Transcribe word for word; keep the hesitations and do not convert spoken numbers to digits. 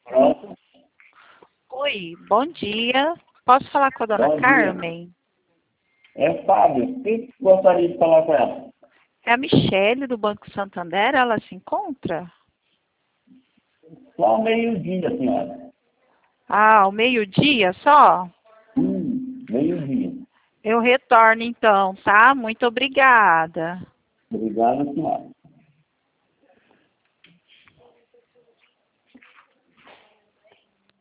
Pronto. Oi, bom dia. Posso falar com a dona Bom Carmen? dia. É Fábio. Quem gostaria de falar com ela? É a Michele do Banco Santander, ela se encontra? Só ao meio-dia, senhora. Ah, ao meio-dia só? Hum, meio-dia. Eu retorno então, tá? Muito obrigada. Obrigado, senhora.